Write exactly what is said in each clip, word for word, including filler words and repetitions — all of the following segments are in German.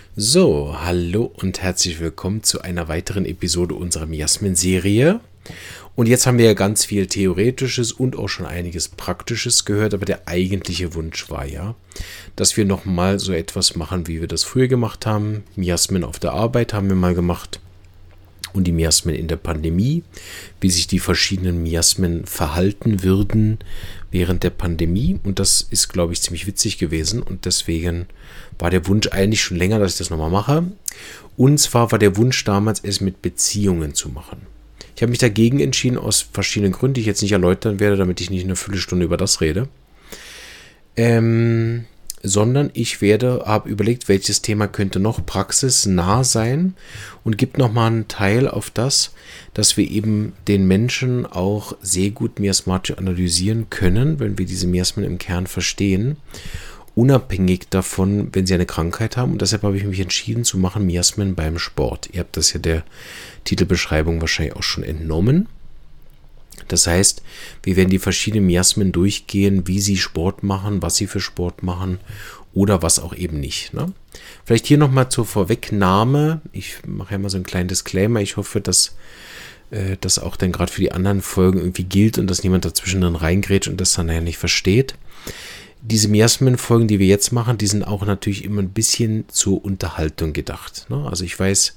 So, hallo und herzlich willkommen zu einer weiteren Episode unserer Miasmen-Serie. Und jetzt haben wir ja ganz viel Theoretisches und auch schon einiges Praktisches gehört, aber der eigentliche Wunsch war ja, dass wir nochmal so etwas machen, wie wir das früher gemacht haben. Miasmen auf der Arbeit haben wir mal gemacht und die Miasmen in der Pandemie, wie sich die verschiedenen Miasmen verhalten würden während der Pandemie. Und das ist, glaube ich, ziemlich witzig gewesen und deswegen war der Wunsch eigentlich schon länger, dass ich das nochmal mache. Und zwar war der Wunsch damals, es mit Beziehungen zu machen. Ich habe mich dagegen entschieden, aus verschiedenen Gründen, die ich jetzt nicht erläutern werde, damit ich nicht eine Viertelstunde über das rede. Ähm, sondern ich werde, habe überlegt, welches Thema könnte noch praxisnah sein und gibt nochmal einen Teil auf das, dass wir eben den Menschen auch sehr gut miasmatisch analysieren können, wenn wir diese Miasmen im Kern verstehen, unabhängig davon, wenn sie eine Krankheit haben. Und deshalb habe ich mich entschieden zu machen, Miasmen beim Sport. Ihr habt das ja der Titelbeschreibung wahrscheinlich auch schon entnommen. Das heißt, wir werden die verschiedenen Miasmen durchgehen, wie sie Sport machen, was sie für Sport machen oder was auch eben nicht. Ne? Vielleicht hier nochmal zur Vorwegnahme. Ich mache ja mal so einen kleinen Disclaimer. Ich hoffe, dass äh, das auch dann gerade für die anderen Folgen irgendwie gilt und dass niemand dazwischen dann reingrätscht und das dann ja nicht versteht. Diese Miasmen-Folgen, die wir jetzt machen, die sind auch natürlich immer ein bisschen zur Unterhaltung gedacht. Ne? Also ich weiß,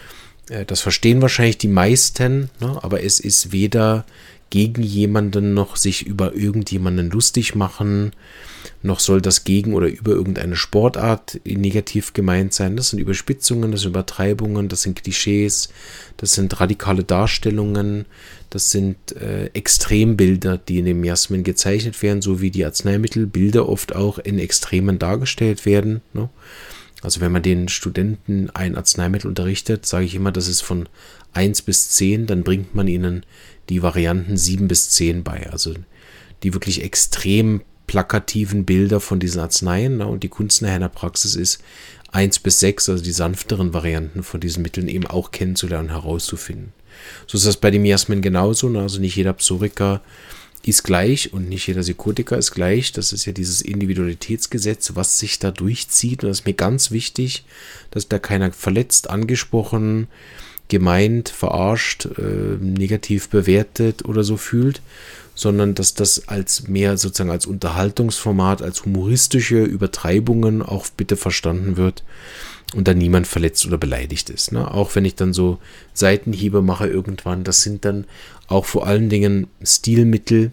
äh, das verstehen wahrscheinlich die meisten, ne? Aber es ist weder gegen jemanden noch sich über irgendjemanden lustig machen, noch soll das gegen oder über irgendeine Sportart negativ gemeint sein. Das sind Überspitzungen, das sind Übertreibungen, das sind Klischees, das sind radikale Darstellungen, das sind äh, Extrembilder, die in den Miasmen gezeichnet werden, so wie die Arzneimittelbilder oft auch in Extremen dargestellt werden. Ne? Also wenn man den Studenten ein Arzneimittel unterrichtet, sage ich immer, das ist von eins bis zehn, dann bringt man ihnen die Varianten sieben bis zehn bei. Also die wirklich extrem plakativen Bilder von diesen Arzneien. Ne? Und die Kunst nachher in der Praxis ist eins bis sechs, also die sanfteren Varianten von diesen Mitteln eben auch kennenzulernen, herauszufinden. So ist das bei den Miasmen genauso. Ne? Also nicht jeder Psoriker ist gleich und nicht jeder Psychotiker ist gleich. Das ist ja dieses Individualitätsgesetz, was sich da durchzieht. Und das ist mir ganz wichtig, dass da keiner verletzt, angesprochen, gemeint, verarscht, äh, negativ bewertet oder so fühlt, sondern dass das als mehr sozusagen als Unterhaltungsformat, als humoristische Übertreibungen auch bitte verstanden wird und da niemand verletzt oder beleidigt ist. Ne? Auch wenn ich dann so Seitenhiebe mache irgendwann, das sind dann auch vor allen Dingen Stilmittel,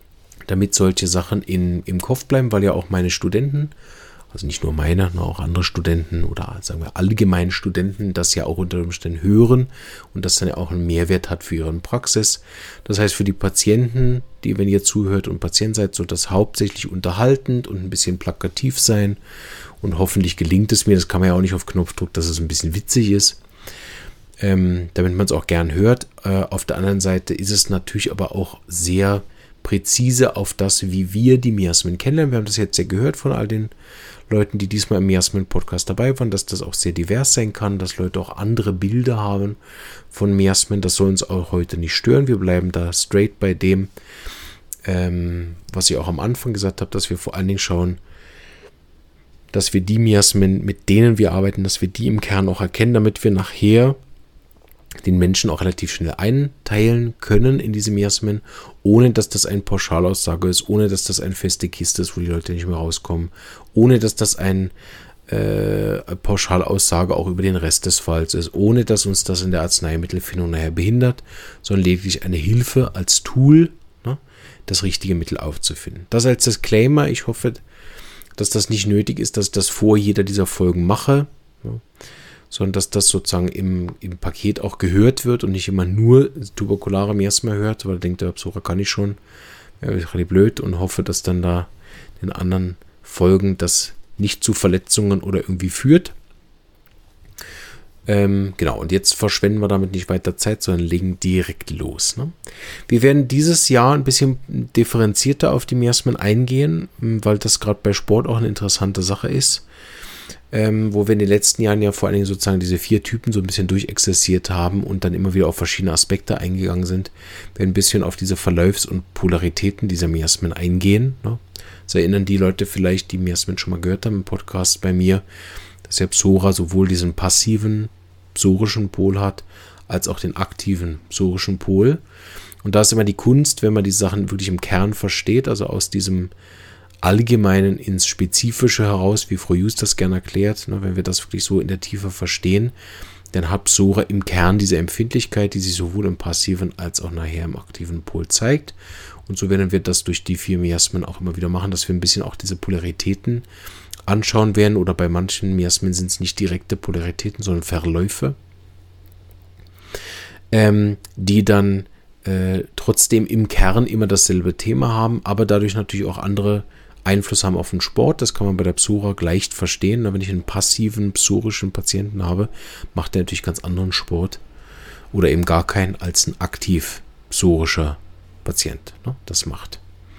damit solche Sachen in, im Kopf bleiben, weil ja auch meine Studenten, also nicht nur meine, sondern auch andere Studenten oder sagen wir allgemein Studenten, das ja auch unter Umständen hören und das dann ja auch einen Mehrwert hat für ihre Praxis. Das heißt, für die Patienten, die, wenn ihr zuhört und Patient seid, soll das hauptsächlich unterhaltend und ein bisschen plakativ sein und hoffentlich gelingt es mir, das kann man ja auch nicht auf Knopfdruck, dass es ein bisschen witzig ist, ähm, damit man es auch gern hört. Äh, auf der anderen Seite ist es natürlich aber auch sehr präzise auf das, wie wir die Miasmen kennenlernen. Wir haben das jetzt ja gehört von all den Leuten, die diesmal im Miasmen-Podcast dabei waren, dass das auch sehr divers sein kann, dass Leute auch andere Bilder haben von Miasmen. Das soll uns auch heute nicht stören. Wir bleiben da straight bei dem, ähm, was ich auch am Anfang gesagt habe, dass wir vor allen Dingen schauen, dass wir die Miasmen, mit denen wir arbeiten, dass wir die im Kern auch erkennen, damit wir nachher den Menschen auch relativ schnell einteilen können in diese Miasmen, ohne dass das eine Pauschalaussage ist, ohne dass das eine feste Kiste ist, wo die Leute nicht mehr rauskommen, ohne dass das ein äh, Pauschalaussage auch über den Rest des Falls ist, ohne dass uns das in der Arzneimittelfindung nachher behindert, sondern lediglich eine Hilfe als Tool, ne, das richtige Mittel aufzufinden. Das als Disclaimer. Ich hoffe, dass das nicht nötig ist, dass ich das vor jeder dieser Folgen mache, ne, sondern dass das sozusagen im, im Paket auch gehört wird und nicht immer nur tuberkulare Miasmen hört, weil denkt, der Psora kann ich schon, ja, ist relativ blöd und hoffe, dass dann da in anderen Folgen das nicht zu Verletzungen oder irgendwie führt. Ähm, genau, und jetzt verschwenden wir damit nicht weiter Zeit, sondern legen direkt los. Ne? Wir werden dieses Jahr ein bisschen differenzierter auf die Miasmen eingehen, weil das gerade bei Sport auch eine interessante Sache ist. Ähm, wo wir in den letzten Jahren ja vor allen Dingen sozusagen diese vier Typen so ein bisschen durchexerziert haben und dann immer wieder auf verschiedene Aspekte eingegangen sind, werden ein bisschen auf diese Verläufs- und Polaritäten dieser Miasmen eingehen. Ne? Das erinnern die Leute vielleicht, die Miasmen schon mal gehört haben im Podcast bei mir, dass der Psora sowohl diesen passiven psorischen Pol hat, als auch den aktiven psorischen Pol. Und da ist immer die Kunst, wenn man die Sachen wirklich im Kern versteht, also aus diesem Allgemeinen ins Spezifische heraus, wie Frau Just das gerne erklärt, ne, wenn wir das wirklich so in der Tiefe verstehen, dann hat Psora im Kern diese Empfindlichkeit, die sich sowohl im passiven als auch nachher im aktiven Pol zeigt. Und so werden wir das durch die vier Miasmen auch immer wieder machen, dass wir ein bisschen auch diese Polaritäten anschauen werden. Oder bei manchen Miasmen sind es nicht direkte Polaritäten, sondern Verläufe, ähm, die dann äh, trotzdem im Kern immer dasselbe Thema haben, aber dadurch natürlich auch andere Einfluss haben auf den Sport. Das kann man bei der Psora leicht verstehen. Wenn ich einen passiven psorischen Patienten habe, macht der natürlich ganz anderen Sport oder eben gar keinen als ein aktiv psorischer Patient. Das macht.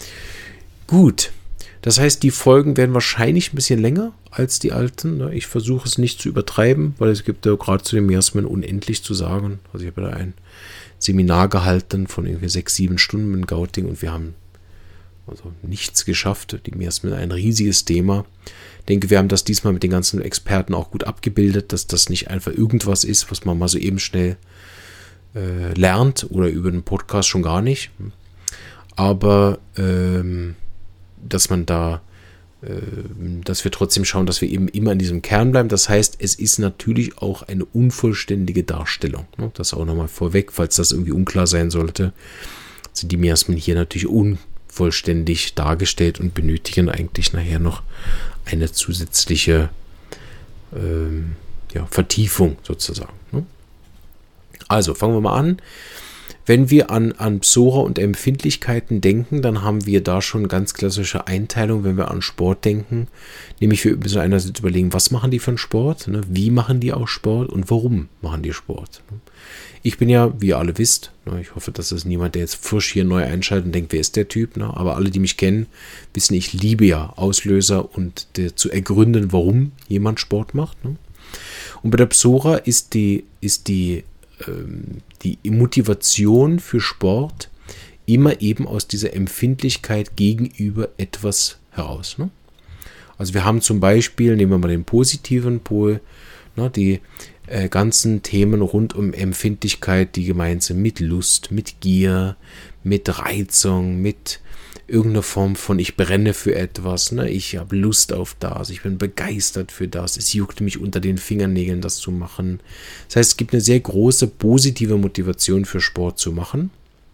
Gut. Das heißt, die Folgen werden wahrscheinlich ein bisschen länger als die alten. Ich versuche es nicht zu übertreiben, weil es gibt ja gerade zu den Miasmen unendlich zu sagen. Also ich habe da ein Seminar gehalten von irgendwie sechs, sieben Stunden in Gauting und wir haben also nichts geschafft. Die Miasmen ein riesiges Thema. Ich denke, wir haben das diesmal mit den ganzen Experten auch gut abgebildet, dass das nicht einfach irgendwas ist, was man mal so eben schnell äh, lernt oder über den Podcast schon gar nicht. Aber ähm, dass man da, äh, dass wir trotzdem schauen, dass wir eben immer in diesem Kern bleiben. Das heißt, es ist natürlich auch eine unvollständige Darstellung. Ne? Das auch nochmal vorweg, falls das irgendwie unklar sein sollte, sind die Miasmen hier natürlich unvollständig dargestellt und benötigen eigentlich nachher noch eine zusätzliche ähm, ja, Vertiefung sozusagen. Ne? Also fangen wir mal an. Wenn wir an, an Psora und Empfindlichkeiten denken, dann haben wir da schon ganz klassische Einteilung, wenn wir an Sport denken. Nämlich wir müssen einerseits überlegen, was machen die für einen Sport, ne? Wie machen die auch Sport und warum machen die Sport. Ne? Ich bin ja, wie ihr alle wisst, ne, ich hoffe, dass es niemand, der jetzt frisch hier neu einschaltet und denkt, wer ist der Typ, ne? Aber alle, die mich kennen, wissen, ich liebe ja Auslöser und der, zu ergründen, warum jemand Sport macht. Ne? Und bei der Psora ist die, ist die die Motivation für Sport immer eben aus dieser Empfindlichkeit gegenüber etwas heraus. Ne? Also wir haben zum Beispiel, nehmen wir mal den positiven Pol, ne, die äh, ganzen Themen rund um Empfindlichkeit, die gemeint sind mit Lust, mit Gier, mit Reizung, mit irgendeine Form von ich brenne für etwas, ne? Ich habe Lust auf das, ich bin begeistert für das, es juckt mich unter den Fingernägeln, das zu machen. Das heißt, es gibt eine sehr große positive Motivation für Sport zu machen.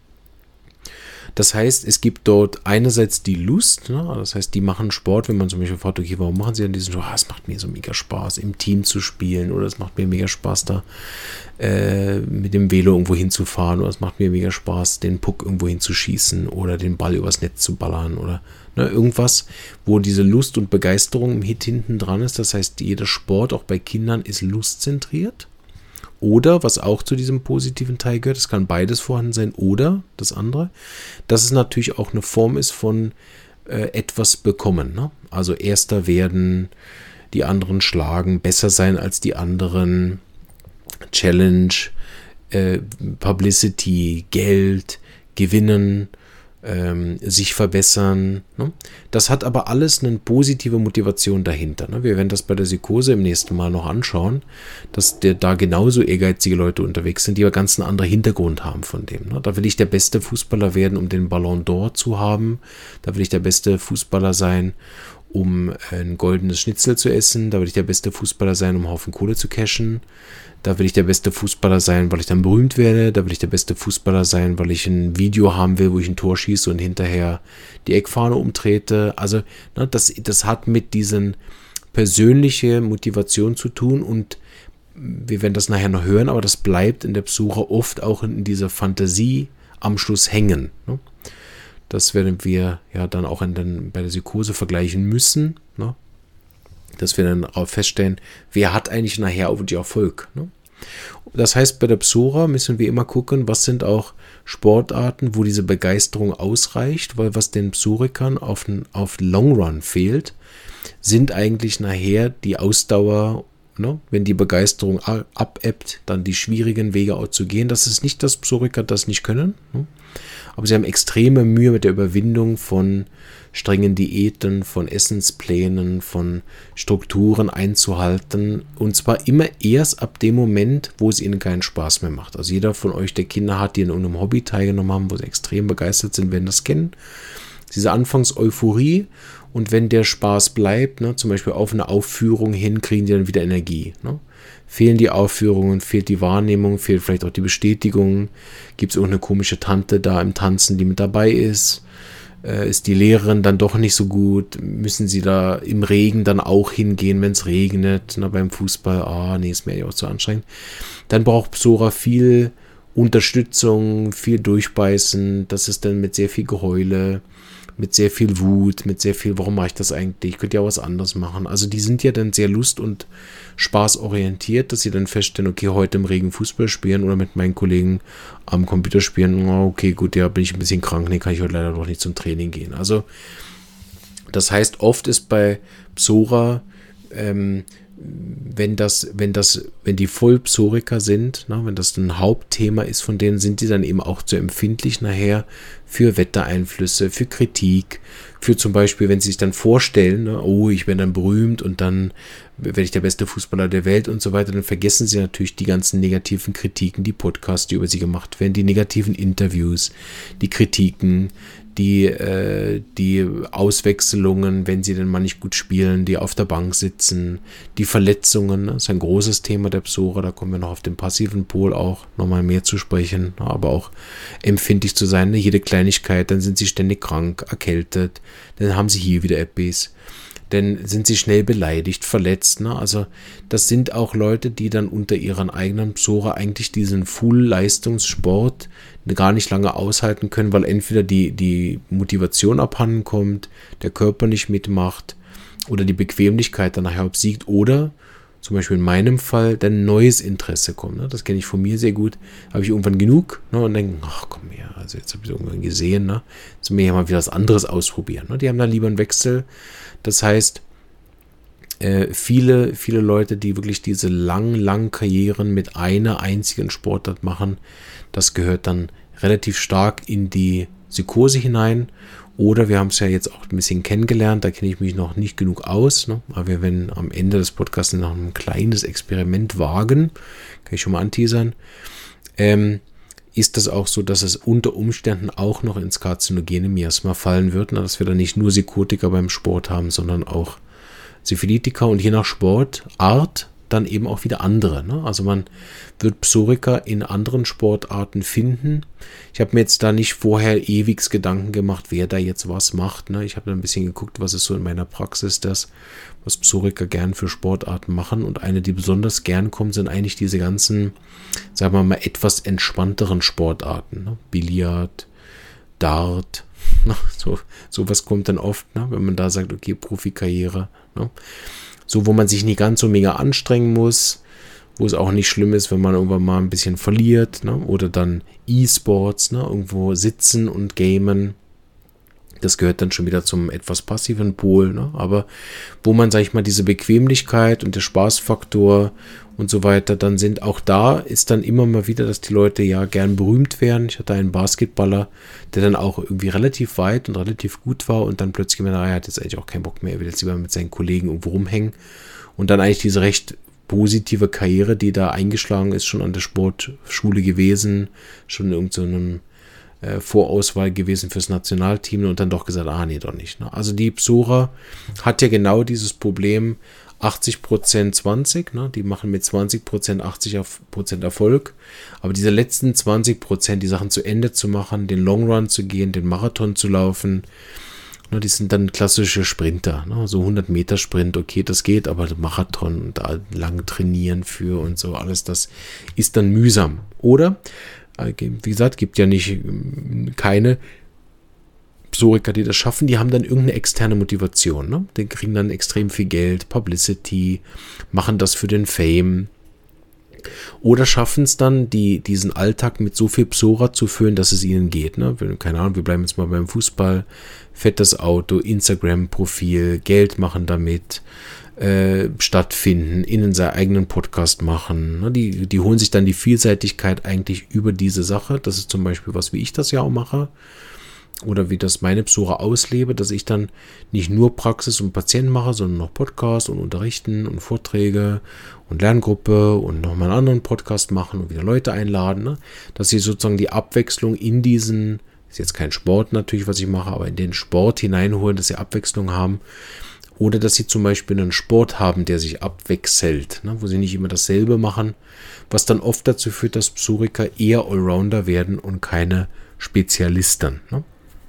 Das heißt, es gibt dort einerseits die Lust, ne? Das heißt, die machen Sport, wenn man zum Beispiel fragt, okay, warum machen sie denn diesen Sport? Ah, es macht mir so mega Spaß, im Team zu spielen oder es macht mir mega Spaß, da äh, mit dem Velo irgendwo hinzufahren oder es macht mir mega Spaß, den Puck irgendwo hinzuschießen oder den Ball übers Netz zu ballern oder ne, irgendwas, wo diese Lust und Begeisterung im Hit hinten dran ist. Das heißt, jeder Sport, auch bei Kindern, ist lustzentriert. Oder, was auch zu diesem positiven Teil gehört, es kann beides vorhanden sein, oder das andere, dass es natürlich auch eine Form ist von äh, etwas bekommen. Ne? Also erster werden, die anderen schlagen, besser sein als die anderen, Challenge, äh, Publicity, Geld, gewinnen, ähm, sich verbessern. Ne? Das hat aber alles eine positive Motivation dahinter. Ne? Wir werden das bei der Psychose im nächsten Mal noch anschauen, dass der, da genauso ehrgeizige Leute unterwegs sind, die aber ganz einen anderen Hintergrund haben von dem. Ne? Da will ich der beste Fußballer werden, um den Ballon d'Or zu haben. Da will ich der beste Fußballer sein, um ein goldenes Schnitzel zu essen. Da will ich der beste Fußballer sein, um einen Haufen Kohle zu cashen. Da will ich der beste Fußballer sein, weil ich dann berühmt werde. Da will ich der beste Fußballer sein, weil ich ein Video haben will, wo ich ein Tor schieße und hinterher die Eckfahne umtrete. Also ne, das, das hat mit diesen persönlichen Motivation zu tun und wir werden das nachher noch hören, aber das bleibt in der Psora oft auch in dieser Fantasie am Schluss hängen. Ne? Das werden wir ja dann auch in den, bei der Psychose vergleichen müssen, ne? Dass wir dann auch feststellen, wer hat eigentlich nachher auch die Erfolg. Ne? Das heißt, bei der Psora müssen wir immer gucken, was sind auch Sportarten, wo diese Begeisterung ausreicht, weil was den Psorikern auf, auf Long Run fehlt, sind eigentlich nachher die Ausdauer, ne, wenn die Begeisterung abebbt, dann die schwierigen Wege auch zu gehen. Das ist nicht, dass Psoriker das nicht können, ne? Aber sie haben extreme Mühe mit der Überwindung von strengen Diäten, von Essensplänen, von Strukturen einzuhalten. Und zwar immer erst ab dem Moment, wo es ihnen keinen Spaß mehr macht. Also jeder von euch, der Kinder hat, die in irgendeinem Hobby teilgenommen haben, wo sie extrem begeistert sind, werden das kennen. Diese Anfangs-Euphorie, und wenn der Spaß bleibt, ne, zum Beispiel auf eine Aufführung hin, kriegen die dann wieder Energie. Ne? Fehlen die Aufführungen, fehlt die Wahrnehmung, fehlt vielleicht auch die Bestätigung, gibt es irgendeine komische Tante da im Tanzen, die mit dabei ist, äh, ist die Lehrerin dann doch nicht so gut, müssen sie da im Regen dann auch hingehen, wenn es regnet, na, beim Fußball, ah, nee, ist mir ja auch zu anstrengend. Dann braucht Psora viel Unterstützung, viel Durchbeißen, das ist dann mit sehr viel Geheule, mit sehr viel Wut, mit sehr viel, warum mache ich das eigentlich? Ich könnte ja auch was anderes machen. Also die sind ja dann sehr lust- und spaßorientiert, dass sie dann feststellen, okay, heute im Regen Fußball spielen oder mit meinen Kollegen am Computer spielen. Oh, okay, gut, ja, bin ich ein bisschen krank, nee, kann ich heute leider doch nicht zum Training gehen. Also das heißt, oft ist bei Psora, ähm, wenn das, wenn das, wenn die Vollpsoriker sind, ne, wenn das ein Hauptthema ist von denen, sind die dann eben auch zu empfindlich nachher für Wettereinflüsse, für Kritik, für zum Beispiel, wenn sie sich dann vorstellen, ne, oh, ich bin dann berühmt und dann werde ich der beste Fußballer der Welt und so weiter, dann vergessen sie natürlich die ganzen negativen Kritiken, die Podcasts, die über sie gemacht werden, die negativen Interviews, die Kritiken, die, äh, die Auswechslungen, wenn sie denn mal nicht gut spielen, die auf der Bank sitzen, die Verletzungen, ne? Das ist ein großes Thema der Psora, da kommen wir noch auf den passiven Pol auch nochmal mehr zu sprechen, aber auch empfindlich zu sein, ne? Jede Kleinigkeit, dann sind sie ständig krank, erkältet, dann haben sie hier wieder etwas, dann sind sie schnell beleidigt, verletzt, ne? Also das sind auch Leute, die dann unter ihren eigenen Psora eigentlich diesen Full-Leistungssport gar nicht lange aushalten können, weil entweder die, die Motivation abhanden kommt, der Körper nicht mitmacht oder die Bequemlichkeit dann nachher obsiegt oder zum Beispiel in meinem Fall dann neues Interesse kommt. Ne? Das kenne ich von mir sehr gut. Habe ich irgendwann genug, ne? Und denke, ach komm her, also jetzt habe ich es irgendwann gesehen, ne? Jetzt will ich ja mal wieder was anderes ausprobieren. Ne? Die haben dann lieber einen Wechsel. Das heißt, äh, viele, viele Leute, die wirklich diese langen, langen Karrieren mit einer einzigen Sportart machen, das gehört dann relativ stark in die Psychose hinein. Oder wir haben es ja jetzt auch ein bisschen kennengelernt, da kenne ich mich noch nicht genug aus, ne? Aber wir werden am Ende des Podcasts noch ein kleines Experiment wagen, kann ich schon mal anteasern, ähm, ist das auch so, dass es unter Umständen auch noch ins karzinogene Miasma fallen wird, ne? Dass wir dann nicht nur Psychotiker beim Sport haben, sondern auch Syphilitiker und je nach Sportart dann eben auch wieder andere. Ne? Also man wird Psoriker in anderen Sportarten finden. Ich habe mir jetzt da nicht vorher ewig Gedanken gemacht, wer da jetzt was macht. Ne? Ich habe da ein bisschen geguckt, was ist so in meiner Praxis das, was Psoriker gern für Sportarten machen. Und eine, die besonders gern kommt, sind eigentlich diese ganzen, sagen wir mal, etwas entspannteren Sportarten. Ne? Billard, Dart, ne? so sowas kommt dann oft, ne? Wenn man da sagt, okay, Profikarriere, ne? So, wo man sich nicht ganz so mega anstrengen muss, wo es auch nicht schlimm ist, wenn man irgendwann mal ein bisschen verliert, ne? Oder dann E-Sports, ne? Irgendwo sitzen und gamen. Das gehört dann schon wieder zum etwas passiven Pol, ne? Aber wo man, sag ich mal, diese Bequemlichkeit und der Spaßfaktor und so weiter, dann sind auch da, ist dann immer mal wieder, dass die Leute ja gern berühmt werden. Ich hatte einen Basketballer, der dann auch irgendwie relativ weit und relativ gut war und dann plötzlich gemerkt, er hat jetzt eigentlich auch keinen Bock mehr, er will jetzt lieber mit seinen Kollegen irgendwo rumhängen und dann eigentlich diese recht positive Karriere, die da eingeschlagen ist, schon an der Sportschule gewesen, schon in irgendeinem äh, Vorauswahl gewesen fürs Nationalteam und dann doch gesagt, ah nee, doch nicht. Ne? Also die Psora hat ja genau dieses Problem, achtzig Prozent zwanzig, ne? Die machen mit zwanzig Prozent achtzig Prozent Erfolg, aber diese letzten zwanzig Prozent, die Sachen zu Ende zu machen, den Long Run zu gehen, den Marathon zu laufen, ne? Die sind dann klassische Sprinter, ne? So hundert Meter Sprint, okay, das geht, aber Marathon und da lang trainieren für und so, alles das ist dann mühsam. Oder, wie gesagt, gibt ja nicht keine Psoriker, die das schaffen, die haben dann irgendeine externe Motivation. Ne? Die kriegen dann extrem viel Geld, Publicity, machen das für den Fame. oder schaffen es dann, die, diesen Alltag mit so viel Psora zu füllen, dass es ihnen geht. Ne? Keine Ahnung, wir bleiben jetzt mal beim Fußball, fettes Auto, Instagram-Profil, Geld machen damit, äh, stattfinden, innen seinen eigenen Podcast machen. Ne? Die, die holen sich dann die Vielseitigkeit eigentlich über diese Sache. Das ist zum Beispiel was, wie ich das ja auch mache. Oder wie das meine Psora auslebe, dass ich dann nicht nur Praxis und Patienten mache, sondern noch Podcast und Unterrichten und Vorträge und Lerngruppe und nochmal einen anderen Podcast machen und wieder Leute einladen. Ne? Dass sie sozusagen die Abwechslung in diesen, ist jetzt kein Sport natürlich, was ich mache, aber in den Sport hineinholen, dass sie Abwechslung haben. Oder dass sie zum Beispiel einen Sport haben, der sich abwechselt, ne? Wo sie nicht immer dasselbe machen, was dann oft dazu führt, dass Psoriker eher Allrounder werden und keine Spezialisten. Ne?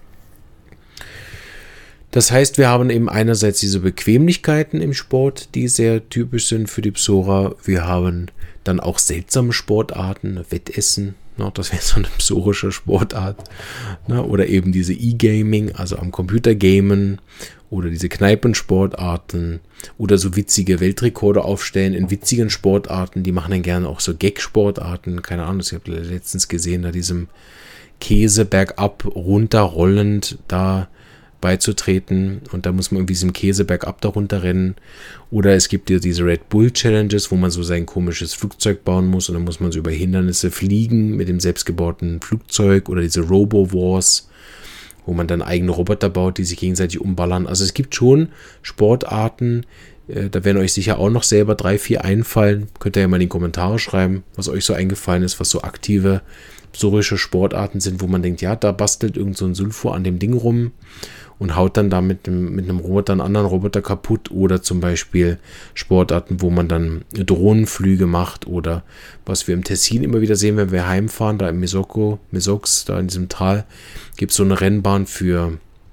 Das heißt, wir haben eben einerseits diese Bequemlichkeiten im Sport, die sehr typisch sind für die Psora. Wir haben dann auch seltsame Sportarten, Wettessen, ne, das wäre so eine psorische Sportart. Ne, oder eben diese E-Gaming, also am Computer gamen, oder diese Kneipensportarten oder so witzige Weltrekorde aufstellen in witzigen Sportarten. Die machen dann gerne auch so Gag-Sportarten. Keine Ahnung, ich habe letztens gesehen, da diesem Käse bergab runterrollend da beizutreten und da muss man irgendwie diesem Käse bergab darunter rennen. Oder es gibt ja diese Red Bull Challenges, wo man so sein komisches Flugzeug bauen muss und dann muss man so über Hindernisse fliegen mit dem selbstgebauten Flugzeug oder diese Robo Wars, wo man dann eigene Roboter baut, die sich gegenseitig umballern. Also es gibt schon Sportarten, äh, da werden euch sicher auch noch selber drei, vier einfallen. Könnt ihr ja mal in die Kommentare schreiben, was euch so eingefallen ist, was so aktive psorische Sportarten sind, wo man denkt, ja, da bastelt irgend so ein Sulfur an dem Ding rum und haut dann da mit einem, mit einem Roboter einen anderen Roboter kaputt, oder zum Beispiel Sportarten, wo man dann Drohnenflüge macht, oder was wir im Tessin immer wieder sehen, wenn wir heimfahren, da im Mesocco, Mesox, da in diesem Tal, gibt es so eine Rennbahn für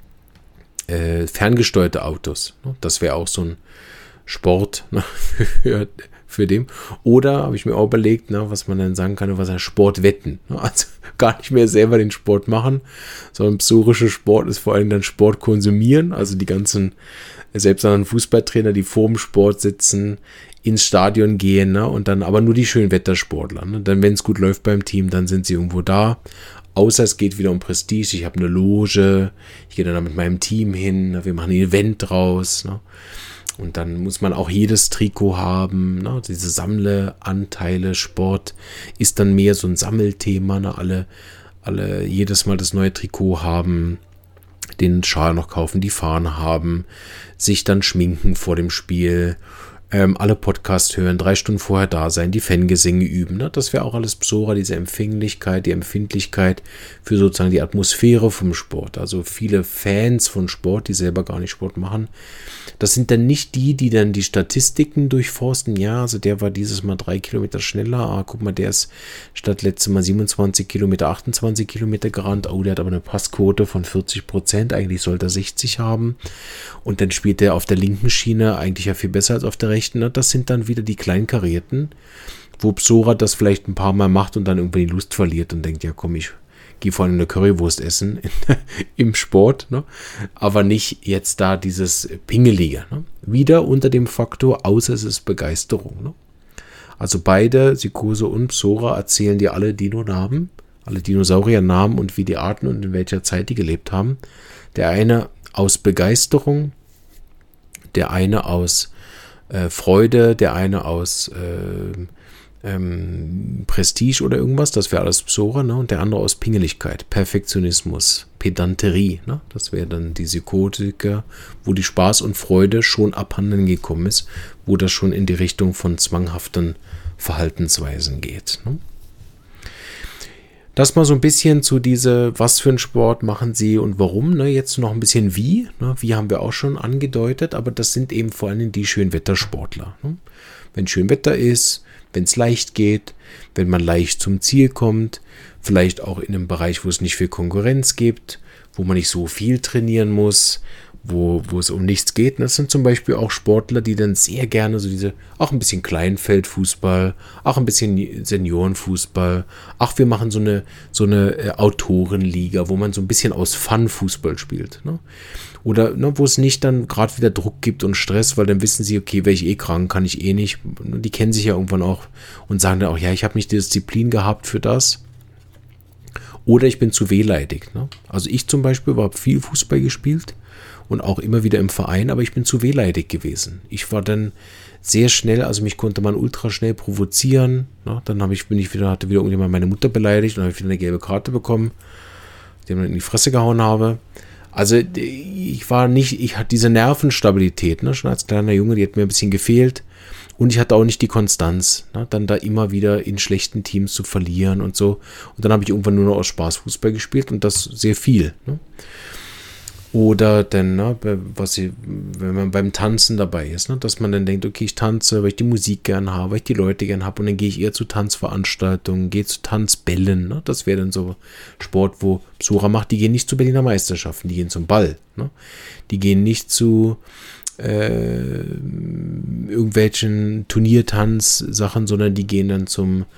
äh, ferngesteuerte Autos. Das wäre auch so ein Sport, ne, für, für dem. Oder habe ich mir auch überlegt, ne, was man dann sagen kann, was ein Sport wetten. Ne? Also gar nicht mehr selber den Sport machen, sondern psorischer Sport ist vor allem dann Sport konsumieren. Also die ganzen selbsternannten Fußballtrainer, die vorm Sport sitzen, ins Stadion gehen, ne, und dann aber nur die schönen Wettersportler. Ne? Dann, wenn es gut läuft beim Team, dann sind sie irgendwo da. Außer es geht wieder um Prestige. Ich habe eine Loge, ich gehe dann da mit meinem Team hin, ne? Wir machen ein Event draus. Ne? Und dann muss man auch jedes Trikot haben, ne? Diese Sammleanteile, Sport ist dann mehr so ein Sammelthema, ne? Alle, alle jedes Mal das neue Trikot haben, den Schal noch kaufen, die Fahne haben, sich dann schminken vor dem Spiel, ähm, alle Podcasts hören, drei Stunden vorher da sein, die Fangesänge üben. Ne? Das wäre auch alles Psora, diese Empfänglichkeit, die Empfindlichkeit für sozusagen die Atmosphäre vom Sport. Also viele Fans von Sport, die selber gar nicht Sport machen, das sind dann nicht die, die dann die Statistiken durchforsten. Ja, also der war dieses Mal drei Kilometer schneller. Ah, guck mal, der ist statt letztes Mal siebenundzwanzig Kilometer, achtundzwanzig Kilometer gerannt. Oh, der hat aber eine Passquote von vierzig Prozent. Eigentlich sollte er sechzig haben. Und dann spielt er auf der linken Schiene eigentlich ja viel besser als auf der rechten. Das sind dann wieder die Kleinkarierten, wo Psora das vielleicht ein paar Mal macht und dann irgendwann die Lust verliert und denkt, ja komm, ich gehe vor allem eine Currywurst essen in, im Sport, ne? Aber nicht jetzt da dieses Pingelige. Ne? Wieder unter dem Faktor, außer es ist Begeisterung. Ne? Also beide, Psychose und Psora, erzählen dir alle Dino-Namen, alle Dinosaurier-Namen und wie die Arten und in welcher Zeit die gelebt haben. Der eine aus Begeisterung, der eine aus äh, Freude, der eine aus äh, Ähm, Prestige oder irgendwas, das wäre alles Psora, ne? Und der andere aus Pingeligkeit, Perfektionismus, Pedanterie, ne? Das wäre dann die Psychotiker, wo die Spaß und Freude schon abhanden gekommen ist, wo das schon in die Richtung von zwanghaften Verhaltensweisen geht. Ne? Das mal so ein bisschen zu diese, was für einen Sport machen sie und warum, ne? Jetzt noch ein bisschen wie, ne? Wie haben wir auch schon angedeutet, aber das sind eben vor allem die Schönwettersportler. Ne? Wenn schön Wetter ist, wenn es leicht geht, wenn man leicht zum Ziel kommt, vielleicht auch in einem Bereich, wo es nicht viel Konkurrenz gibt, wo man nicht so viel trainieren muss, wo, wo es um nichts geht. Das sind zum Beispiel auch Sportler, die dann sehr gerne so diese, auch ein bisschen Kleinfeldfußball, auch ein bisschen Seniorenfußball, ach, wir machen so eine, so eine äh, Autorenliga, wo man so ein bisschen aus Fun-Fußball spielt. Ne? Oder ne, wo es nicht dann gerade wieder Druck gibt und Stress, weil dann wissen sie, okay, wäre ich eh krank, kann ich eh nicht. Die kennen sich ja irgendwann auch und sagen dann auch, ja, ich habe nicht die Disziplin gehabt für das. Oder ich bin zu wehleidig. Ne? Also ich zum Beispiel habe viel Fußball gespielt und auch immer wieder im Verein, aber ich bin zu wehleidig gewesen. Ich war dann sehr schnell, also mich konnte man ultra schnell provozieren. Ne? Dann habe ich, bin ich wieder, hatte wieder irgendjemand meine Mutter beleidigt und habe ich wieder eine gelbe Karte bekommen, die mir in die Fresse gehauen habe. Also ich war nicht, ich hatte diese Nervenstabilität, ne? Schon als kleiner Junge, die hat mir ein bisschen gefehlt. Und ich hatte auch nicht die Konstanz, ne? Dann da immer wieder in schlechten Teams zu verlieren und so. Und dann habe ich irgendwann nur noch aus Spaß Fußball gespielt und das sehr viel. Ne? Oder dann, ne, was ich, wenn man beim Tanzen dabei ist, ne, dass man dann denkt, okay, ich tanze, weil ich die Musik gern habe, weil ich die Leute gern habe und dann gehe ich eher zu Tanzveranstaltungen, gehe zu Tanzbällen. Ne? Das wäre dann so Sport, wo Besucher macht, die gehen nicht zu Berliner Meisterschaften, die gehen zum Ball. Ne? Die gehen nicht zu äh, irgendwelchen Turniertanz-Sachen, sondern die gehen dann zum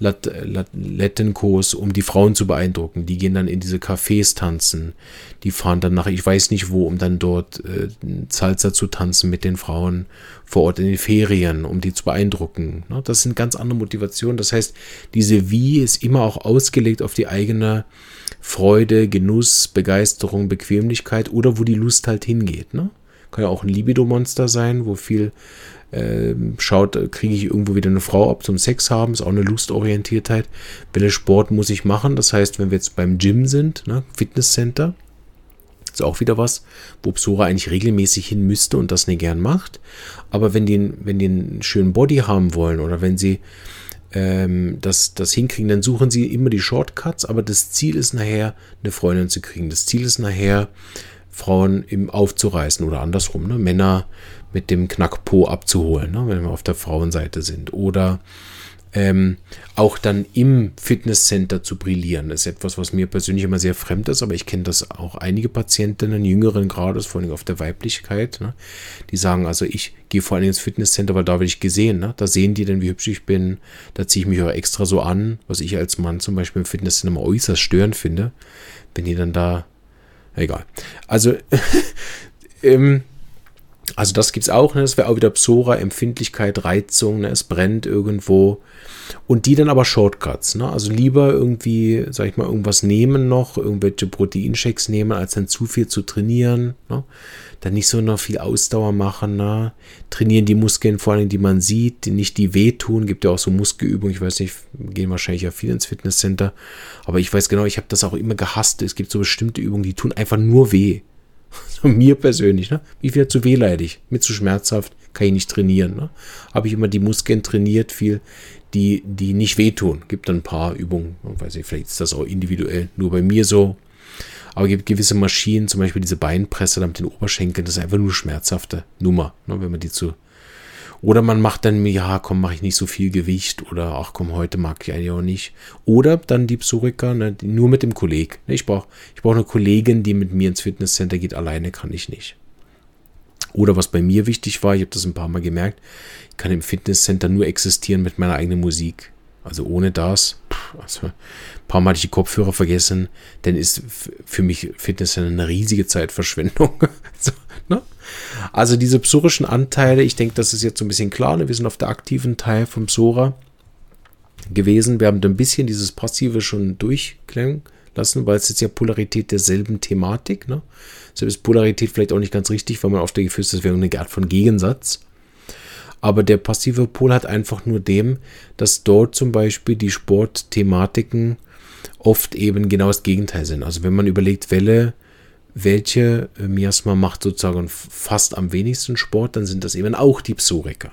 Lettenkurs, um die Frauen zu beeindrucken. Die gehen dann in diese Cafés tanzen. Die fahren dann nach, ich weiß nicht wo, um dann dort äh, Salsa zu tanzen mit den Frauen vor Ort in den Ferien, um die zu beeindrucken. Ne? Das sind ganz andere Motivationen. Das heißt, diese Wie ist immer auch ausgelegt auf die eigene Freude, Genuss, Begeisterung, Bequemlichkeit oder wo die Lust halt hingeht. Ne? Kann ja auch ein Libido-Monster sein, wo viel äh, schaut, kriege ich irgendwo wieder eine Frau ab zum Sex haben, ist auch eine Lustorientiertheit. Welchen Sport muss ich machen? Das heißt, wenn wir jetzt beim Gym sind, ne, Fitnesscenter, ist auch wieder was, wo Psora eigentlich regelmäßig hin müsste und das nicht gern macht. Aber wenn die, wenn die einen schönen Body haben wollen oder wenn sie ähm, das, das hinkriegen, dann suchen sie immer die Shortcuts, aber das Ziel ist nachher, eine Freundin zu kriegen. Das Ziel ist nachher, Frauen im aufzureißen oder andersrum, ne? Männer mit dem Knackpo abzuholen, ne? Wenn wir auf der Frauenseite sind. Oder ähm, auch dann im Fitnesscenter zu brillieren. Das ist etwas, was mir persönlich immer sehr fremd ist, aber ich kenne das auch einige Patientinnen, jüngeren Grades, vor allem auf der Weiblichkeit, ne? Die sagen, also ich gehe vor allem ins Fitnesscenter, weil da werde ich gesehen. Ne? Da sehen die dann, wie hübsch ich bin. Da ziehe ich mich auch extra so an, was ich als Mann zum Beispiel im Fitnesscenter mal äußerst störend finde, wenn die dann da egal. Also, ähm, also das gibt es auch, ne? Das wäre auch wieder Psora, Empfindlichkeit, Reizung, ne? Es brennt irgendwo. Und die dann aber Shortcuts, ne? Also lieber irgendwie, sag ich mal, irgendwas nehmen noch, irgendwelche Proteinshakes nehmen, als dann zu viel zu trainieren. Ne? Dann nicht so noch viel Ausdauer machen. Ne? Trainieren die Muskeln vor allem, die man sieht, die nicht die wehtun. Gibt ja auch so Muskelübungen, ich weiß nicht, gehen wahrscheinlich ja viel ins Fitnesscenter. Aber ich weiß genau, ich habe das auch immer gehasst. Es gibt so bestimmte Übungen, die tun einfach nur weh. So mir persönlich, ne? Ich werde zu wehleidig, mir zu schmerzhaft, kann ich nicht trainieren. Ne? Habe ich immer die Muskeln trainiert, viel, die, die nicht wehtun. Gibt dann ein paar Übungen, weiß ich, vielleicht ist das auch individuell nur bei mir so. Aber es gibt gewisse Maschinen, zum Beispiel diese Beinpresse da mit den Oberschenkeln, das ist einfach nur schmerzhafte Nummer, ne? Wenn man die zu. Oder man macht dann, ja, komm, mache ich nicht so viel Gewicht oder ach komm, heute mag ich eigentlich auch nicht. Oder dann die Psoriker, ne, die nur mit dem Kollegen. Ne, ich brauche ich brauch eine Kollegin, die mit mir ins Fitnesscenter geht, alleine kann ich nicht. Oder was bei mir wichtig war, ich habe das ein paar Mal gemerkt, ich kann im Fitnesscenter nur existieren mit meiner eigenen Musik. Also ohne das, pff, also ein paar Mal hatte ich die Kopfhörer vergessen, dann ist für mich Fitnesscenter eine riesige Zeitverschwendung. so, ne? Also diese psorischen Anteile, ich denke, das ist jetzt so ein bisschen klar, ne? Wir sind auf der aktiven Teil vom Psora gewesen. Wir haben da ein bisschen dieses Passive schon durchklingen lassen, weil es ist ja Polarität derselben Thematik. Ne? Deshalb ist Polarität vielleicht auch nicht ganz richtig, weil man auf der Gefühl ist, das wäre eine Art von Gegensatz. Aber der passive Pol hat einfach nur dem, dass dort zum Beispiel die Sportthematiken oft eben genau das Gegenteil sind. Also wenn man überlegt, welche, welche Miasma macht sozusagen fast am wenigsten Sport, dann sind das eben auch die Psoriker.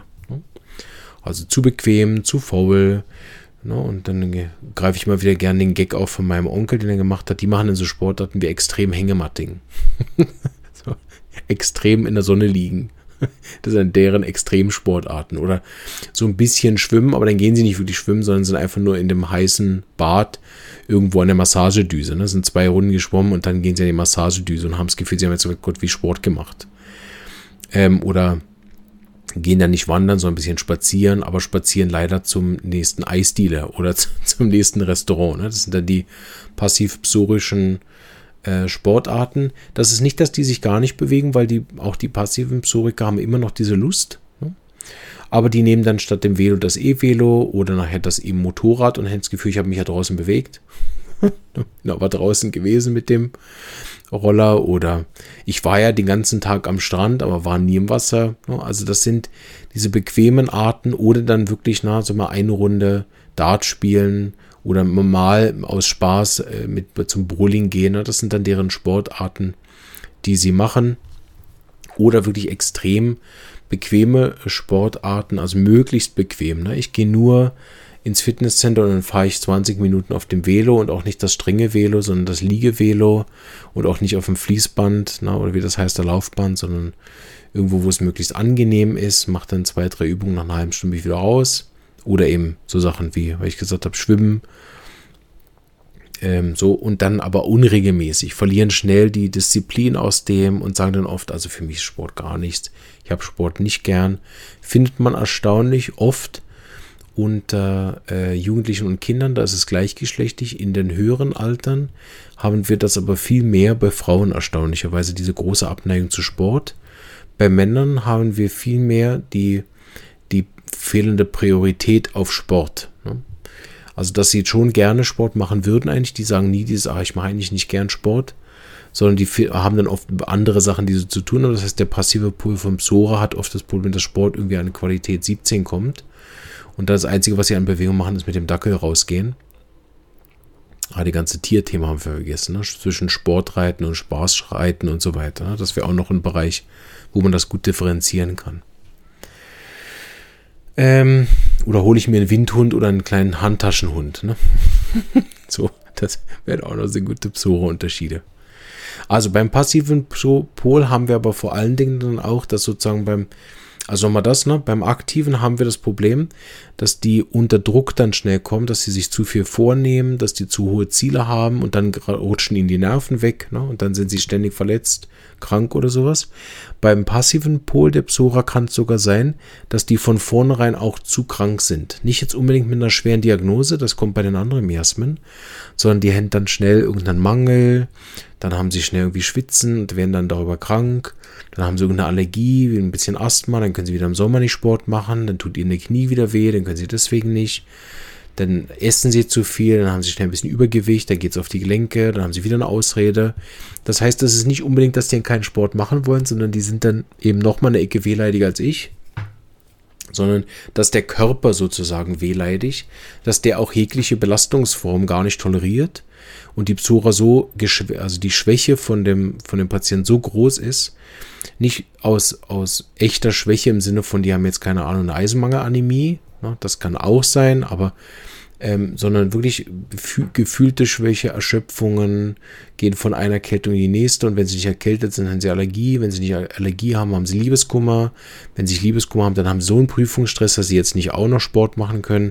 Also zu bequem, zu faul. Und dann greife ich mal wieder gerne den Gag auf von meinem Onkel, den er gemacht hat. Die machen in so Sportarten wie extrem Hängematting. so, extrem in der Sonne liegen. Das sind deren Extremsportarten. Oder so ein bisschen schwimmen, aber dann gehen sie nicht wirklich schwimmen, sondern sind einfach nur in dem heißen Bad irgendwo an der Massagedüse. Ne? Sind zwei Runden geschwommen und dann gehen sie an die Massagedüse und haben das Gefühl, sie haben jetzt so Gott wie Sport gemacht. Ähm, oder gehen dann nicht wandern, sondern ein bisschen spazieren, aber spazieren leider zum nächsten Eisdealer oder zum nächsten Restaurant. Ne? Das sind dann die passiv-psorischen äh, Sportarten. Das ist nicht, dass die sich gar nicht bewegen, weil die auch die passiven Psoriker haben immer noch diese Lust. Ne? Aber die nehmen dann statt dem Velo das E-Velo oder nachher das E-Motorrad und haben das Gefühl, ich habe mich ja draußen bewegt. Da war draußen gewesen mit dem Roller oder ich war ja den ganzen Tag am Strand, aber war nie im Wasser. Also das sind diese bequemen Arten oder dann wirklich na, so mal eine Runde Dart spielen oder mal aus Spaß mit zum Bowling gehen. Das sind dann deren Sportarten, die sie machen. Oder wirklich extrem bequeme Sportarten, also möglichst bequem. Ich gehe nur ins Fitnesscenter und dann fahre ich zwanzig Minuten auf dem Velo und auch nicht das strenge Velo, sondern das Liegevelo und auch nicht auf dem Fließband, na, oder wie das heißt, der Laufband, sondern irgendwo, wo es möglichst angenehm ist, mache dann zwei, drei Übungen nach einer halben Stunde wieder raus oder eben so Sachen wie, weil ich gesagt habe, Schwimmen, ähm, so und dann aber unregelmäßig, verlieren schnell die Disziplin aus dem und sagen dann oft, also für mich ist Sport gar nichts, ich habe Sport nicht gern, findet man erstaunlich oft unter äh, Jugendlichen und Kindern, da ist es gleichgeschlechtlich. In den höheren Altern haben wir das aber viel mehr bei Frauen erstaunlicherweise, diese große Abneigung zu Sport. Bei Männern haben wir viel mehr die, die fehlende Priorität auf Sport. Ne? Also, dass sie schon gerne Sport machen würden eigentlich, die sagen nie dieses, ah, ich mache eigentlich nicht gern Sport, sondern die haben dann oft andere Sachen, die sie zu tun haben. Das heißt, der passive Pol vom Psora hat oft das Problem, dass Sport irgendwie an Qualität siebzehn kommt. Und das Einzige, was sie an Bewegung machen, ist mit dem Dackel rausgehen. Ah, die ganze Tierthema haben wir vergessen. Ne? Zwischen Sportreiten und Spaßreiten und so weiter. Ne? Das wäre auch noch ein Bereich, wo man das gut differenzieren kann. Ähm, oder hole ich mir einen Windhund oder einen kleinen Handtaschenhund. Ne? So, das wären auch noch sehr gute Psora-Unterschiede. Also beim passiven Pol haben wir aber vor allen Dingen dann auch, dass sozusagen beim Also nochmal das, ne? Beim Aktiven haben wir das Problem, dass die unter Druck dann schnell kommen, dass sie sich zu viel vornehmen, dass die zu hohe Ziele haben und dann rutschen ihnen die Nerven weg, ne? Und dann sind sie ständig verletzt, krank oder sowas. Beim passiven Pol der Psora kann es sogar sein, dass die von vornherein auch zu krank sind. Nicht jetzt unbedingt mit einer schweren Diagnose, das kommt bei den anderen Miasmen, sondern die haben dann schnell irgendeinen Mangel, dann haben sie schnell irgendwie Schwitzen und werden dann darüber krank. Dann haben sie irgendeine Allergie, wie ein bisschen Asthma, dann können sie wieder im Sommer nicht Sport machen, dann tut ihnen die Knie wieder weh, dann können sie deswegen nicht. Dann essen sie zu viel, dann haben sie schnell ein bisschen Übergewicht, dann geht es auf die Gelenke, dann haben sie wieder eine Ausrede. Das heißt, das ist nicht unbedingt, dass die keinen Sport machen wollen, sondern die sind dann eben nochmal eine Ecke wehleidiger als ich. Sondern dass der Körper sozusagen wehleidig, dass der auch jegliche Belastungsform gar nicht toleriert und die Psora so, also die Schwäche von dem, von dem Patienten so groß ist, nicht aus, aus echter Schwäche im Sinne von, die haben jetzt keine Ahnung, eine Eisenmangelanämie, ne, das kann auch sein, aber ähm, sondern wirklich gefühlte Schwäche, Erschöpfungen, gehen von einer Erkältung in die nächste und wenn sie nicht erkältet sind, haben sie Allergie, wenn sie nicht Allergie haben, haben sie Liebeskummer, wenn sie Liebeskummer haben, dann haben sie so einen Prüfungsstress, dass sie jetzt nicht auch noch Sport machen können.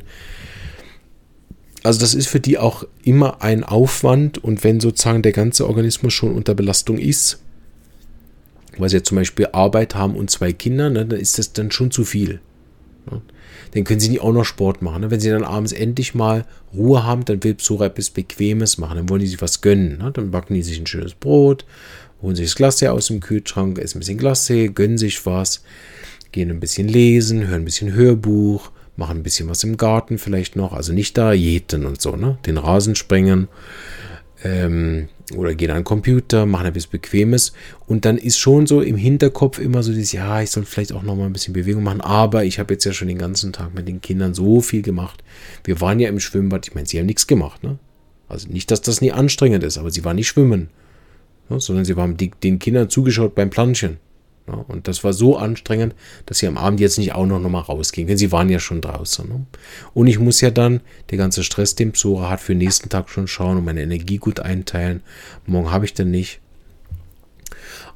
Also das ist für die auch immer ein Aufwand und wenn sozusagen der ganze Organismus schon unter Belastung ist, weil sie ja zum Beispiel Arbeit haben und zwei Kinder, ne, dann ist das dann schon zu viel. Ne? Dann können sie nicht auch noch Sport machen. Ne? Wenn sie dann abends endlich mal Ruhe haben, dann will Psora etwas Bequemes machen. Dann wollen die sich was gönnen. Ne? Dann backen die sich ein schönes Brot, holen sich das Glacé aus dem Kühlschrank, essen ein bisschen Glacé, gönnen sich was, gehen ein bisschen lesen, hören ein bisschen Hörbuch, machen ein bisschen was im Garten vielleicht noch. Also nicht da jäten und so, ne? Den Rasen sprengen. Ähm, oder gehen an den Computer, machen etwas Bequemes und dann ist schon so im Hinterkopf immer so dieses, ja, ich soll vielleicht auch noch mal ein bisschen Bewegung machen, aber ich habe jetzt ja schon den ganzen Tag mit den Kindern so viel gemacht. Wir waren ja im Schwimmbad, ich meine, sie haben nichts gemacht, ne? Also nicht, dass das nie anstrengend ist, aber sie waren nicht schwimmen, ne? Sondern sie haben die, den Kindern zugeschaut beim Planschen. Ja, und das war so anstrengend, dass sie am Abend jetzt nicht auch noch, noch mal rausgehen können. Sie waren ja schon draußen. Ne? Und ich muss ja dann, der ganze Stress, den Psora hat, für den nächsten Tag schon schauen und meine Energie gut einteilen. Morgen habe ich dann nicht.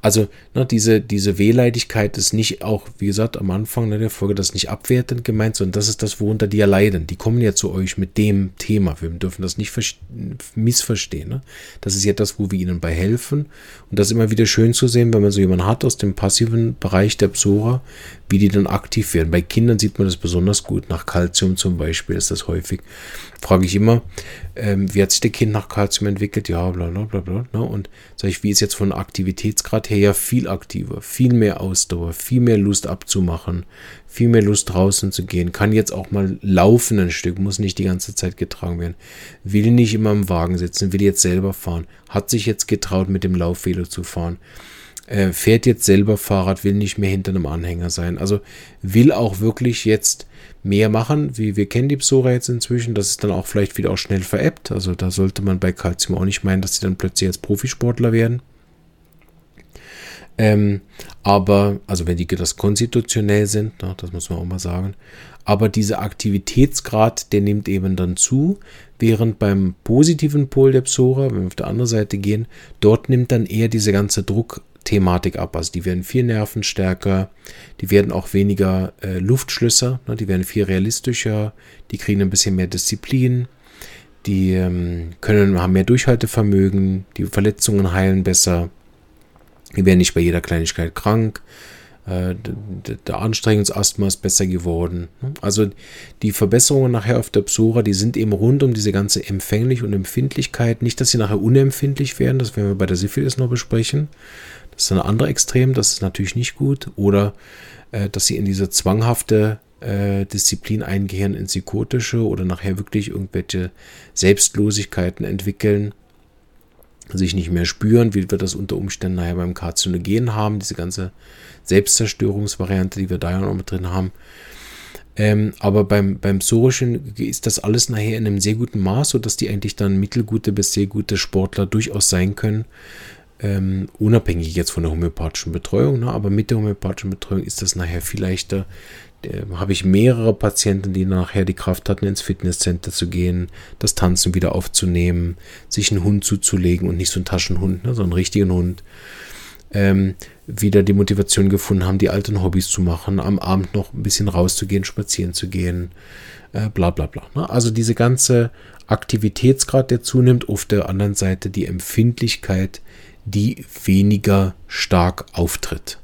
Also ne, diese, diese Wehleidigkeit ist nicht auch, wie gesagt, am Anfang ne, der Folge, das ist nicht abwertend gemeint, sondern das ist das, worunter die ja leiden. Die kommen ja zu euch mit dem Thema. Wir dürfen das nicht missverstehen. Ne? Das ist ja das, wo wir ihnen bei helfen. Und das ist immer wieder schön zu sehen, wenn man so jemanden hat aus dem passiven Bereich der Psora, wie die dann aktiv werden. Bei Kindern sieht man das besonders gut. Nach Calcium zum Beispiel ist das häufig. Frage ich immer, ähm, wie hat sich der Kind nach Calcium entwickelt? Ja, bla bla bla bla. Ne? Und sage ich, wie ist jetzt von Aktivitätsgrad her? Ja, viel aktiver, viel mehr Ausdauer, viel mehr Lust abzumachen, viel mehr Lust draußen zu gehen. Kann jetzt auch mal laufen ein Stück, muss nicht die ganze Zeit getragen werden. Will nicht immer im Wagen sitzen, will jetzt selber fahren. Hat sich jetzt getraut, mit dem Laufvelo zu fahren. Äh, fährt jetzt selber Fahrrad, will nicht mehr hinter einem Anhänger sein. Also will auch wirklich jetzt mehr machen, wie wir kennen die Psora jetzt inzwischen, das ist dann auch vielleicht wieder auch schnell veräppt, also da sollte man bei Calcium auch nicht meinen, dass sie dann plötzlich jetzt Profisportler werden. Ähm, aber, also wenn die das konstitutionell sind, na, das muss man auch mal sagen, aber dieser Aktivitätsgrad, der nimmt eben dann zu, während beim positiven Pol der Psora, wenn wir auf der anderen Seite gehen, dort nimmt dann eher diese ganze Druck Thematik ab. Also die werden viel nervenstärker, die werden auch weniger äh, Luftschlösser, ne, die werden viel realistischer, die kriegen ein bisschen mehr Disziplin, die ähm, können, haben mehr Durchhaltevermögen, die Verletzungen heilen besser, die werden nicht bei jeder Kleinigkeit krank, äh, der Anstrengungsasthma ist besser geworden. Ne? Also die Verbesserungen nachher auf der Psora, die sind eben rund um diese ganze Empfänglich und Empfindlichkeit, nicht, dass sie nachher unempfindlich werden, das werden wir bei der Syphilis noch besprechen. Das ist ein anderes Extrem, das ist natürlich nicht gut. Oder äh, dass sie in diese zwanghafte äh, Disziplin eingehen, in psychotische oder nachher wirklich irgendwelche Selbstlosigkeiten entwickeln, sich nicht mehr spüren, wie wir das unter Umständen nachher beim Karzinogen haben, diese ganze Selbstzerstörungsvariante, die wir da ja noch mit drin haben. Ähm, aber beim, beim Psorischen ist das alles nachher in einem sehr guten Maß, sodass die eigentlich dann mittelgute bis sehr gute Sportler durchaus sein können. Ähm, unabhängig jetzt von der homöopathischen Betreuung, ne? Aber mit der homöopathischen Betreuung ist das nachher viel leichter. Da habe ich mehrere Patienten, die nachher die Kraft hatten, ins Fitnesscenter zu gehen, das Tanzen wieder aufzunehmen, sich einen Hund zuzulegen und nicht so einen Taschenhund, ne, sondern einen richtigen Hund. Ähm, wieder die Motivation gefunden haben, die alten Hobbys zu machen, am Abend noch ein bisschen rauszugehen, spazieren zu gehen, äh, bla bla bla. Ne? Also diese ganze Aktivitätsgrad, der zunimmt, auf der anderen Seite die Empfindlichkeit, die weniger stark auftritt.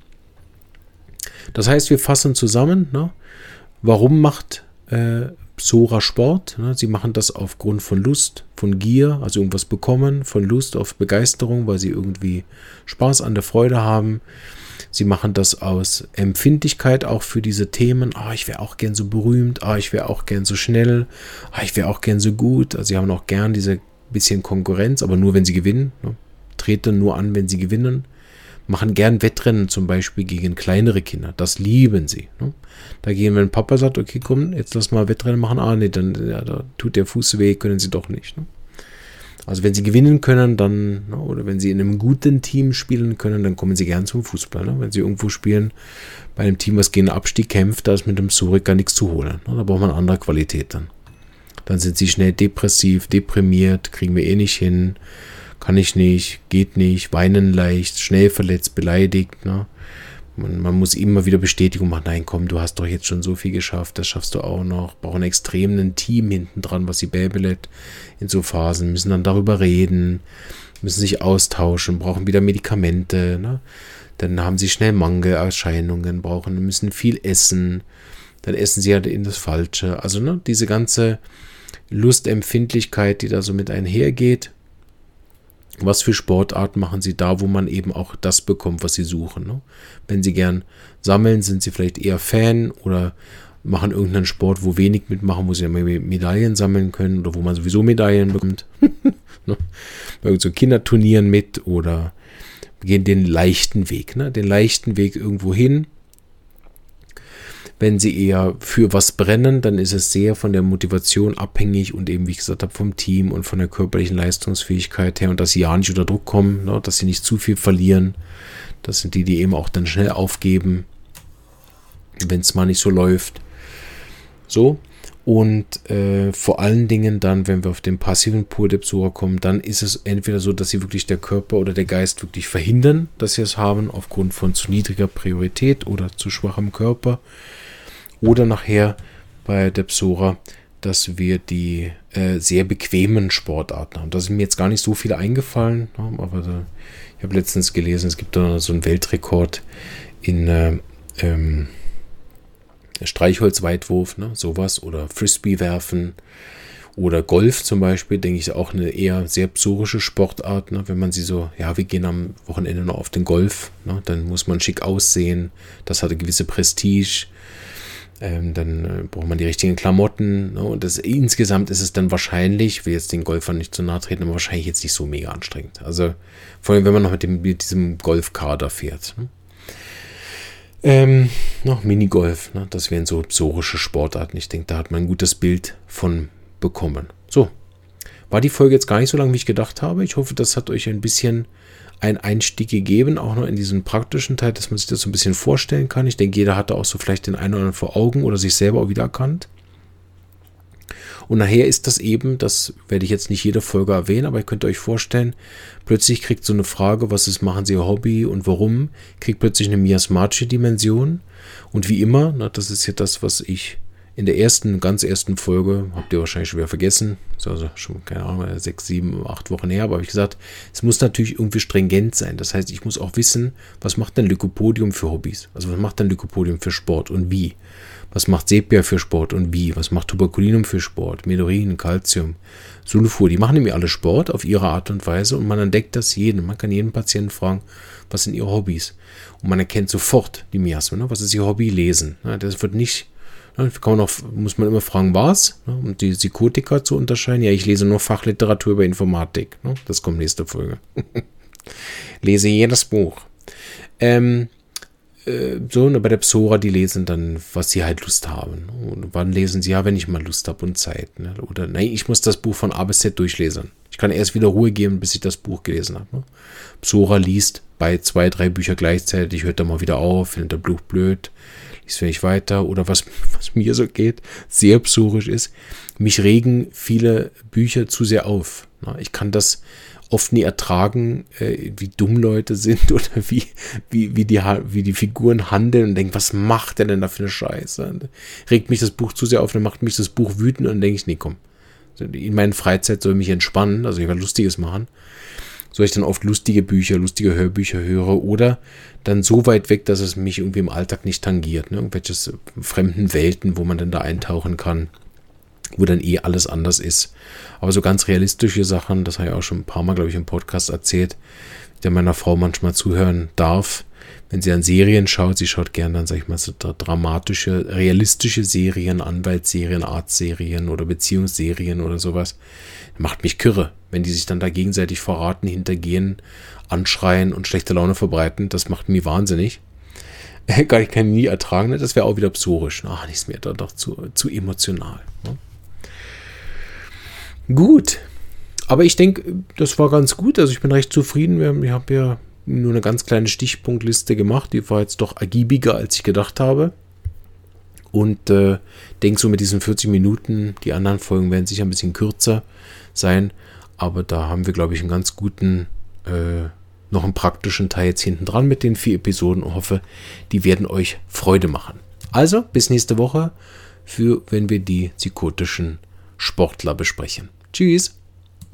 Das heißt, wir fassen zusammen, ne? Warum macht äh, Psora Sport? Ne? Sie machen das aufgrund von Lust, von Gier, also irgendwas bekommen, von Lust auf Begeisterung, weil sie irgendwie Spaß an der Freude haben. Sie machen das aus Empfindlichkeit auch für diese Themen. Ah, ich wäre auch gern so berühmt, ah, ich wäre auch gern so schnell, ah, ich wäre auch gern so gut. Also sie haben auch gern diese bisschen Konkurrenz, aber nur, wenn sie gewinnen. Ne? Treten nur an, wenn sie gewinnen, machen gern Wettrennen zum Beispiel gegen kleinere Kinder. Das lieben sie. Ne? Da gehen, wenn Papa sagt, okay, komm, jetzt lass mal Wettrennen machen. Ah, nee, dann ja, da tut der Fuß weh, können sie doch nicht. Ne? Also wenn sie gewinnen können, dann, ne, oder wenn sie in einem guten Team spielen können, dann kommen sie gern zum Fußball. Ne? Wenn sie irgendwo spielen, bei einem Team, was gegen den Abstieg kämpft, da ist mit dem Psorik gar nichts zu holen. Ne? Da braucht man andere Qualität dann. Dann sind sie schnell depressiv, deprimiert, kriegen wir eh nicht hin, kann ich nicht, geht nicht, weinen leicht, schnell verletzt, beleidigt. Ne? Man, man muss immer wieder Bestätigung machen, nein, komm, du hast doch jetzt schon so viel geschafft, das schaffst du auch noch. Brauchen extrem ein Team hinten dran, was sie bäbelet in so Phasen, müssen dann darüber reden, müssen sich austauschen, brauchen wieder Medikamente. Ne? Dann haben sie schnell Mangelerscheinungen, brauchen, müssen viel essen, dann essen sie halt in das Falsche. Also ne, diese ganze Lustempfindlichkeit, die da so mit einhergeht. Was für Sportarten machen sie da, wo man eben auch das bekommt, was sie suchen. Ne? Wenn sie gern sammeln, sind sie vielleicht eher Fan oder machen irgendeinen Sport, wo wenig mitmachen, wo sie Medaillen sammeln können oder wo man sowieso Medaillen bekommt. Ne? Bei so Kinderturnieren mit oder gehen den leichten Weg, ne? den leichten Weg irgendwo hin. Wenn sie eher für was brennen, dann ist es sehr von der Motivation abhängig und eben, wie ich gesagt habe, vom Team und von der körperlichen Leistungsfähigkeit her und dass sie ja nicht unter Druck kommen, ne, dass sie nicht zu viel verlieren. Das sind die, die eben auch dann schnell aufgeben, wenn es mal nicht so läuft. So, Und äh, vor allen Dingen dann, wenn wir auf den passiven Pol der Psora kommen, dann ist es entweder so, dass sie wirklich der Körper oder der Geist wirklich verhindern, dass sie es haben, aufgrund von zu niedriger Priorität oder zu schwachem Körper. Oder nachher bei der Psora, dass wir die äh, sehr bequemen Sportarten haben. Da sind mir jetzt gar nicht so viele eingefallen, ja, aber da, ich habe letztens gelesen, es gibt da so einen Weltrekord in äh, ähm, Streichholzweitwurf, ne, sowas, oder Frisbee werfen oder Golf zum Beispiel, denke ich, auch eine eher sehr psorische Sportart, ne, wenn man sie so, ja, wir gehen am Wochenende noch auf den Golf, ne, dann muss man schick aussehen, das hat eine gewisse Prestige. Ähm, dann äh, braucht man die richtigen Klamotten, ne? Und das, insgesamt ist es dann wahrscheinlich, ich will jetzt den Golfern nicht zu nahe treten, aber wahrscheinlich jetzt nicht so mega anstrengend. Also vor allem, wenn man noch mit, dem, mit diesem Golfkader fährt. Ne? Ähm, noch Minigolf, ne? Das wären so psorische Sportarten. Ich denke, da hat man ein gutes Bild von bekommen. So, war die Folge jetzt gar nicht so lang, wie ich gedacht habe. Ich hoffe, das hat euch ein bisschen einen Einstieg gegeben, auch noch in diesen praktischen Teil, dass man sich das so ein bisschen vorstellen kann. Ich denke, jeder hatte auch so vielleicht den einen oder anderen vor Augen oder sich selber auch wiedererkannt. Und nachher ist das eben, das werde ich jetzt nicht jede Folge erwähnen, aber ihr könnt euch vorstellen, plötzlich kriegt so eine Frage, was ist, machen Sie Ihr Hobby und warum, kriegt plötzlich eine miasmatische Dimension. Und wie immer, na, das ist ja das, was ich in der ersten, ganz ersten Folge, habt ihr wahrscheinlich schon wieder vergessen, ist also schon, keine Ahnung, sechs, sieben, acht Wochen her, aber habe ich gesagt, es muss natürlich irgendwie stringent sein. Das heißt, ich muss auch wissen, was macht denn Lycopodium für Hobbys? Also was macht denn Lycopodium für Sport und wie? Was macht Sepia für Sport und wie? Was macht Tuberculinum für Sport? Medurin, Calcium, Sulfur, die machen nämlich alle Sport auf ihre Art und Weise und man entdeckt das jeden. Man kann jeden Patienten fragen, was sind ihre Hobbys? Und man erkennt sofort die Miasmen. Ne? Was ist ihr Hobby? Lesen. Ne? Das wird nicht... Kann man auch, muss man immer fragen, was? Um die Psychotiker zu unterscheiden. Ja, ich lese nur Fachliteratur über Informatik. Das kommt nächste Folge. Lese jedes Buch. Ähm, äh, so, und bei der Psora, die lesen dann, was sie halt Lust haben. Und wann lesen sie? Ja, wenn ich mal Lust habe und Zeit. Ne? Oder nein, ich muss das Buch von A bis Z durchlesen. Ich kann erst wieder Ruhe geben, bis ich das Buch gelesen habe. Ne? Psora liest bei zwei, drei Büchern gleichzeitig, hört dann mal wieder auf, findet der Buch blöd. Liest vielleicht weiter oder was, was mir so geht, sehr psorisch ist, mich regen viele Bücher zu sehr auf. Ich kann das oft nie ertragen, wie dumm Leute sind oder wie, wie, wie, die, wie die Figuren handeln und denke, was macht der denn da für eine Scheiße? Regt mich das Buch zu sehr auf, dann macht mich das Buch wütend und dann denke ich, nee, komm, in meiner Freizeit soll ich mich entspannen, also ich will Lustiges machen. Soll ich dann oft lustige Bücher, lustige Hörbücher höre oder dann so weit weg, dass es mich irgendwie im Alltag nicht tangiert. Ne? Irgendwelches fremden Welten, wo man dann da eintauchen kann, wo dann eh alles anders ist. Aber so ganz realistische Sachen, das habe ich auch schon ein paar Mal, glaube ich, im Podcast erzählt, der meiner Frau manchmal zuhören darf. Wenn sie an Serien schaut, sie schaut gerne dann, sag ich mal, so dramatische, realistische Serien, Anwaltsserien, Arztserien oder Beziehungsserien oder sowas. Macht mich kirre, wenn die sich dann da gegenseitig verraten, hintergehen, anschreien und schlechte Laune verbreiten. Das macht mich wahnsinnig. Kann ich kann nie ertragen. Ne? Das wäre auch wieder psorisch. Ach, nicht mehr, doch zu, zu emotional. Ne? Gut. Aber ich denke, das war ganz gut. Also ich bin recht zufrieden. Ich habe ja nur eine ganz kleine Stichpunktliste gemacht. Die war jetzt doch ergiebiger, als ich gedacht habe. Und äh, denke so mit diesen vierzig Minuten, die anderen Folgen werden sicher ein bisschen kürzer sein. Aber da haben wir, glaube ich, einen ganz guten, äh, noch einen praktischen Teil jetzt hinten dran mit den vier Episoden und hoffe, die werden euch Freude machen. Also, bis nächste Woche, für wenn wir die psychotischen Sportler besprechen. Tschüss!